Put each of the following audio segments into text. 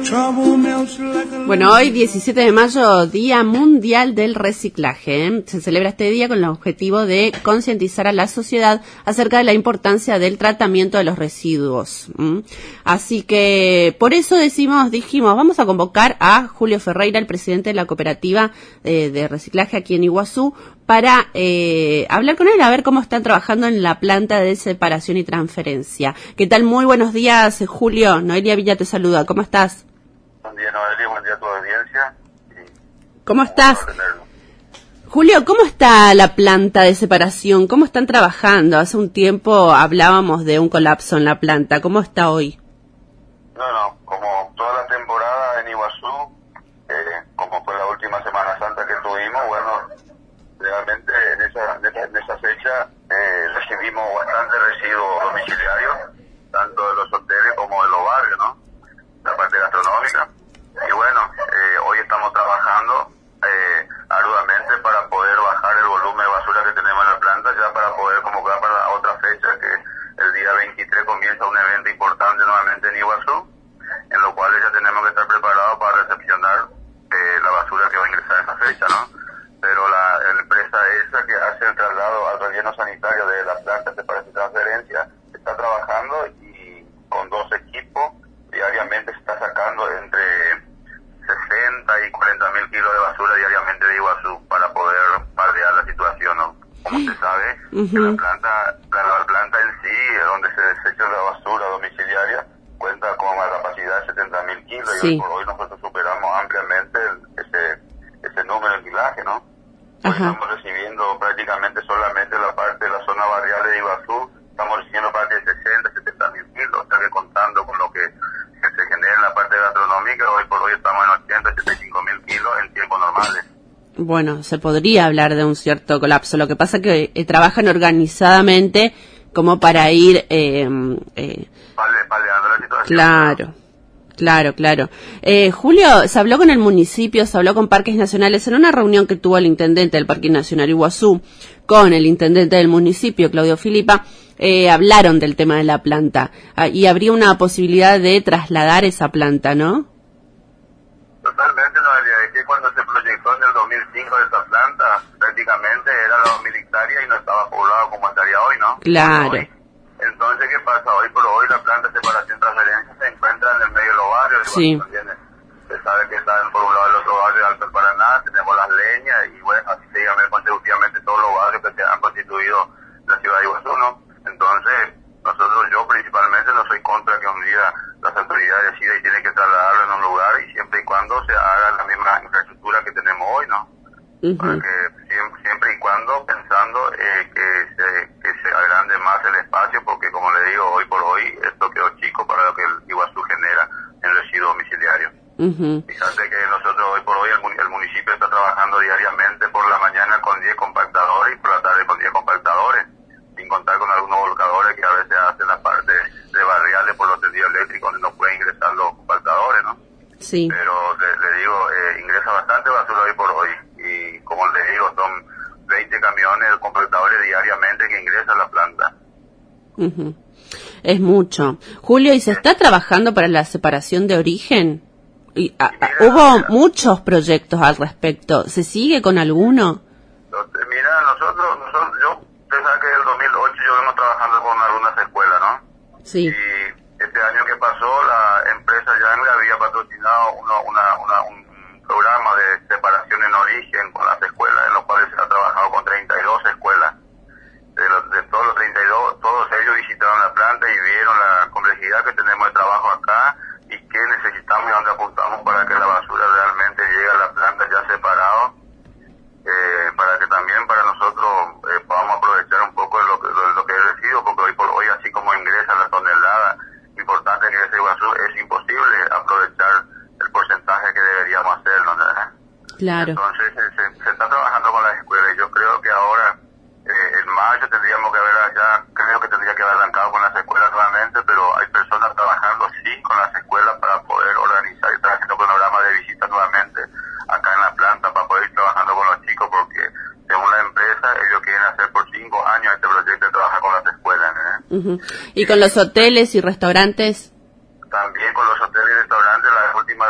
Bueno, hoy 17 de mayo, Día Mundial del Reciclaje, ¿eh? Se celebra este día con el objetivo de concientizar a la sociedad acerca de la importancia del tratamiento de los residuos. Así que por eso dijimos, vamos a convocar a Julio Ferreira, el presidente de la cooperativa de reciclaje aquí en Iguazú, para hablar con él, a ver cómo están trabajando en la planta de separación y transferencia. ¿Qué tal? Muy buenos días, Julio. Noelia Villa te saluda. ¿Cómo estás? Buen día, Noelia. Buen día a tu audiencia. ¿Cómo estás? Julio, ¿cómo está la planta de separación? ¿Cómo están trabajando? Hace un tiempo hablábamos de un colapso en la planta. ¿Cómo está hoy? Bueno, como toda la temporada en Iguazú, como fue la última Semana Santa que tuvimos, bueno, realmente en esa fecha recibimos bastante residuos domiciliarios, tanto de los hoteles como de los barrios, ¿no? La parte gastronómica. Y bueno, hoy estamos trabajando arduamente para poder bajar el volumen de basura que tenemos en la planta, ya para poder convocar para otra fecha, que el día 23 comienza un evento importante nuevamente en Iguazú, en lo cual ya tenemos que estar preparados para recepcionar la basura que va a ingresar en esa fecha, ¿no? Pero la empresa esa que hace el traslado al relleno sanitario de la planta de separación y transferencia está trabajando y con 2 equipos diariamente se está sacando entre 60 y 40 mil kilos de basura diariamente de Iguazú para poder paliar la situación, ¿no? Como usted sabe, la planta en sí, donde se desecha la basura domiciliaria, cuenta con una capacidad de 70 mil kilos, sí. Y por hoy nosotros superamos ampliamente ese número de kilaje, ¿no? Hoy estamos recibiendo prácticamente solamente la parte de la zona barrial de Iguazú, estamos recibiendo parte de 60, 70 mil kilos, o sea que contando con lo que se genera en la parte gastronómica, hoy por hoy estamos en 80, 85 mil kilos en tiempos normales. Bueno, se podría hablar de un cierto colapso, lo que pasa es que trabajan organizadamente como para ir... paliando la situación. Claro. Julio, se habló con el municipio, se habló con Parques Nacionales en una reunión que tuvo el intendente del Parque Nacional Iguazú con el intendente del municipio, Claudio Filipa, hablaron del tema de la planta y habría una posibilidad de trasladar esa planta, ¿no? Totalmente, Noelia, es que cuando se proyectó en el 2005 esa planta, prácticamente era la 2.000 hectáreas y no estaba poblado como estaría hoy, ¿no? Claro. Entonces, ¿qué pasa? Hoy por hoy la planta de separación y transferencia se encuentra en el medio de los barrios. Sí. Se sabe que están por un lado el otro barrio de Alto Paraná, tenemos las leñas y bueno, así se llama consecutivamente todos los barrios que se han constituido en la ciudad de Iguazú, ¿no? Entonces, yo principalmente no soy contra que un día las autoridades decidan y tienen que trasladarlo en un lugar y siempre y cuando se haga la misma infraestructura que tenemos hoy, ¿no? Porque siempre y cuando pensando que se agrande más el espacio, porque como le digo, hoy por hoy esto quedó chico para lo que el Iguazú genera en residuo domiciliario. Fíjate que nosotros hoy por hoy el municipio está trabajando diariamente por la mañana con 10 compactadores y por la tarde con 10 compactadores, sin contar con algunos volcadores que a veces hacen la parte de barriales por los tendidos eléctricos donde no pueden ingresar los compactadores, ¿no? Sí. Pero le digo, ingresa bastante basura hoy por hoy y como le digo, son 20 camiones compactadores diariamente que ingresan a la planta. Es mucho. Julio, ¿y se está trabajando para la separación de origen? Hubo muchos proyectos al respecto. ¿Se sigue con alguno? Mira, usted sabe que en el 2008 yo vengo trabajando con algunas escuelas, ¿no? Sí. Y este año que pasó, la empresa Yangle había patrocinado un programa de separación en origen con las escuelas, en los cuales se ha trabajado con 32 escuelas. De todos los 32, todos ellos visitaron la planta y vieron la complejidad que tenemos de trabajo acá y qué necesitamos y dónde apuntamos para que la basura realmente llegue a la planta ya separado, para que también para nosotros podamos aprovechar un poco de lo que es residuo, porque hoy por hoy, así como ingresa la tonelada importante que ingresa Iguazú, es imposible aprovechar el porcentaje que deberíamos hacerlo, ¿no? Claro. Entonces se está trabajando con las escuelas y yo creo que ahora en mayo tendría que haber arrancado con las escuelas nuevamente, pero hay personas trabajando sí con las escuelas para poder organizar y estar haciendo programas de visita nuevamente acá en la planta para poder ir trabajando con los chicos, porque según la empresa ellos quieren hacer por 5 años este proyecto de trabajar con las escuelas, ¿eh? ¿Y con los hoteles y restaurantes? También con los hoteles y restaurantes, las últimas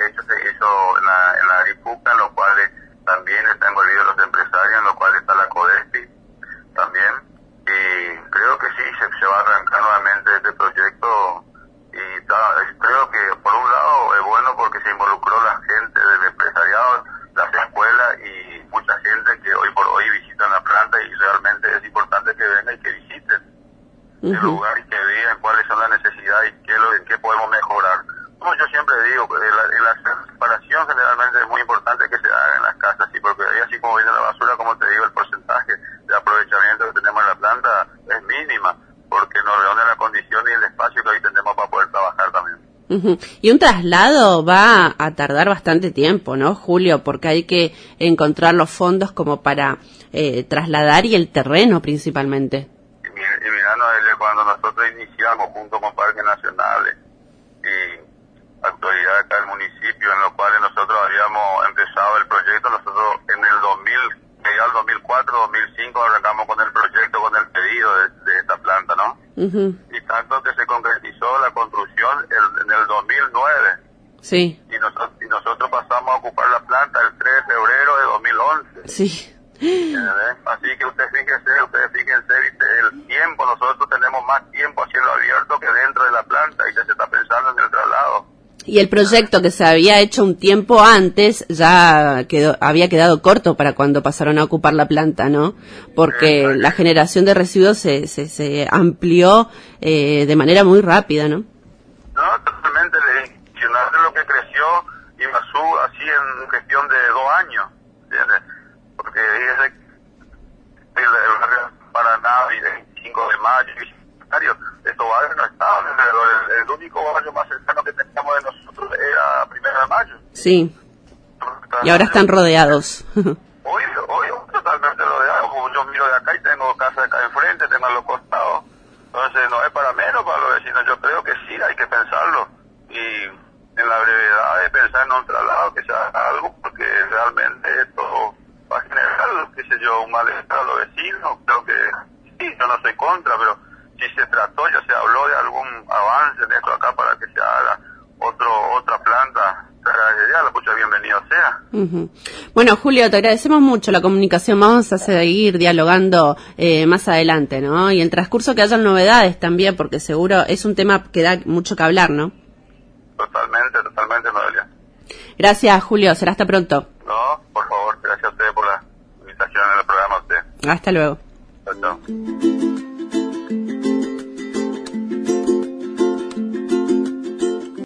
hecho se hizo en la Aripuca, en los cuales también están envolvidos los empresarios, en los cuales está la CODESPI también, y creo que sí, se va a arrancar nuevamente este proyecto, y creo que por un lado es bueno porque se involucró la gente del empresariado, las escuelas y mucha gente que hoy por hoy visitan la planta, y realmente es importante que vengan y que visiten el lugar y que vean cuáles son las necesidades y en qué podemos mejorar. Como yo siempre digo, en la separación generalmente es muy importante que se haga en las casas, sí, porque ahí así como viene la basura, como te digo, el porcentaje de aprovechamiento que tenemos en la planta es mínima, porque nos reúne la condición y el espacio que hoy tenemos para poder trabajar también. Y un traslado va a tardar bastante tiempo, ¿no, Julio? Porque hay que encontrar los fondos como para trasladar y el terreno principalmente. Y mira, Noelia, cuando nosotros iniciamos junto con Parques Nacionales y autoridades acá del municipio, en los cuales nosotros habíamos empezado el proyecto, nosotros en el 2004, 2005 arrancamos con el proyecto, con el pedido de esta planta, ¿no? Y tanto que se concretizó la construcción en el 2009. Sí. Y nosotros pasamos a ocupar la planta el 3 de febrero de 2011. Sí. Así que ustedes fíjense, ¿viste? El tiempo, nosotros tenemos más tiempo a cielo abierto que dentro de la planta y que se está pensando en el traslado. Y el proyecto que se había hecho un tiempo antes ya había quedado corto para cuando pasaron a ocupar la planta, ¿no? Porque la generación de residuos se amplió de manera muy rápida, ¿no? No, totalmente. De lo que creció Iguazú así en cuestión de 2 años, ¿entiendes? Porque fíjese el barrio Paraná y el 25 de mayo, estos barrios no estaban alrededor. El único barrio más cercano que teníamos de nosotros era 1 de mayo. Sí. Y ahora están rodeados. Hoy totalmente rodeados. Yo miro de acá y tengo casa acá enfrente, tengo a los costados. Entonces no es para menos para los vecinos. Yo creo que sí, hay que pensarlo. Y en la brevedad de pensar en un traslado, que se haga algo, porque realmente esto va a generar, qué sé yo, un malestar a los vecinos. Creo que sí, yo no soy contra, pero si se trató, ya se habló de algún avance en esto acá para que se haga otra planta, te agradecería, mucho bienvenido sea. Bueno, Julio, te agradecemos mucho la comunicación, vamos a seguir dialogando más adelante, ¿no? Y en el transcurso que hayan novedades también, porque seguro es un tema que da mucho que hablar, ¿no? Totalmente, Noelia. Gracias, Julio, será hasta pronto. No, por favor, gracias a usted por la invitación en el programa. Hasta luego. Chao.